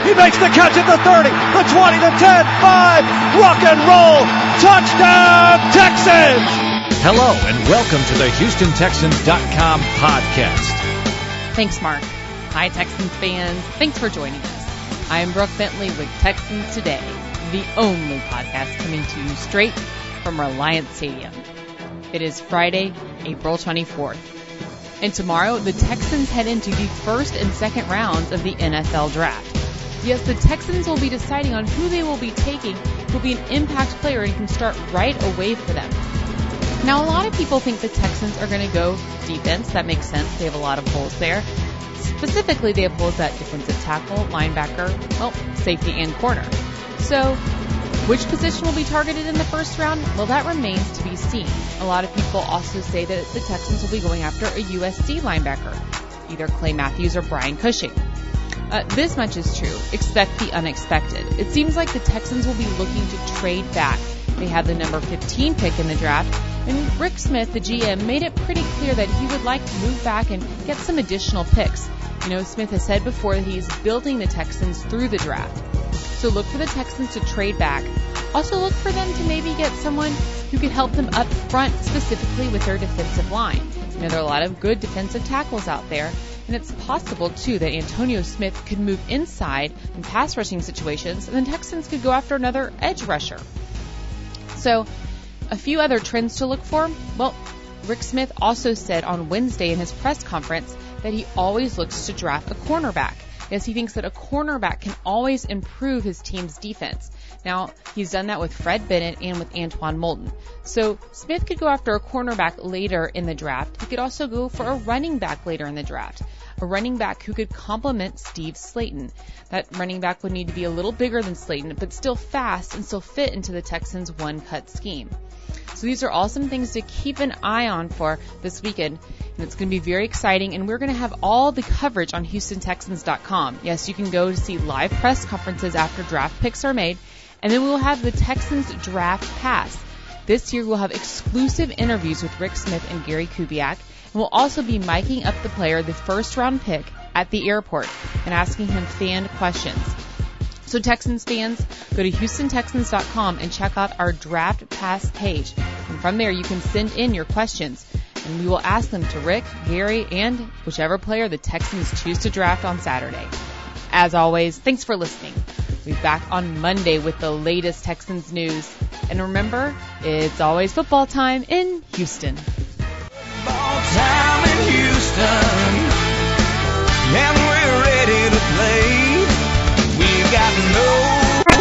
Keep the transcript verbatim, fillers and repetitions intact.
He makes the catch at the thirty, the twenty, the ten, five. Rock and roll. Touchdown, Texans. Hello, and welcome to the Houston Texans dot com podcast. Thanks, Mark. Hi, Texans fans. Thanks for joining us. I am Brooke Bentley with Texans Today, the only podcast coming to you straight from Reliant Stadium. It is Friday, April twenty-fourth. And tomorrow, the Texans head into the first and second rounds of the N F L Draft. Yes, the Texans will be deciding on who they will be taking, who will be an impact player and can start right away for them. Now, a lot of people think the Texans are going to go defense. That makes sense. They have a lot of holes there. Specifically, they have holes at defensive tackle, linebacker, well, safety, and corner. So, which position will be targeted in the first round? Well, that remains to be seen. A lot of people also say that the Texans will be going after a U S C linebacker, either Clay Matthews or Brian Cushing. Uh, this much is true. Expect the unexpected. It seems like the Texans will be looking to trade back. They had the number fifteen pick in the draft, and Rick Smith, the G M, made it pretty clear that he would like to move back and get some additional picks. You know, Smith has said before that he's building the Texans through the draft. So look for the Texans to trade back. Also look for them to maybe get someone who could help them up front, specifically with their defensive line. You know, there are a lot of good defensive tackles out there, and it's possible, too, that Antonio Smith could move inside in pass rushing situations, and the Texans could go after another edge rusher. So, a few other trends to look for. Well, Rick Smith also said on Wednesday in his press conference that he always looks to draft a cornerback, as he thinks that a cornerback can always improve his team's defense. Now, he's done that with Fred Bennett and with Antoine Moulton. So, Smith could go after a cornerback later in the draft. He could also go for a running back later in the draft. A running back who could complement Steve Slayton. That running back would need to be a little bigger than Slayton, but still fast and still fit into the Texans' one-cut scheme. So these are all some things to keep an eye on for this weekend, and it's going to be very exciting, and we're going to have all the coverage on Houston Texans dot com. Yes, you can go to see live press conferences after draft picks are made, and then we'll have the Texans Draft Pass. This year we'll have exclusive interviews with Rick Smith and Gary Kubiak, and we'll also be miking up the player, the first-round pick, at the airport and asking him fan questions. So Texans fans, go to Houston Texans dot com and check out our Draft Pass page. And from there, you can send in your questions, and we will ask them to Rick, Gary, and whichever player the Texans choose to draft on Saturday. As always, thanks for listening. We'll be back on Monday with the latest Texans news. And remember, it's always football time in Houston. Football time in Houston, and we're ready to play. We've got no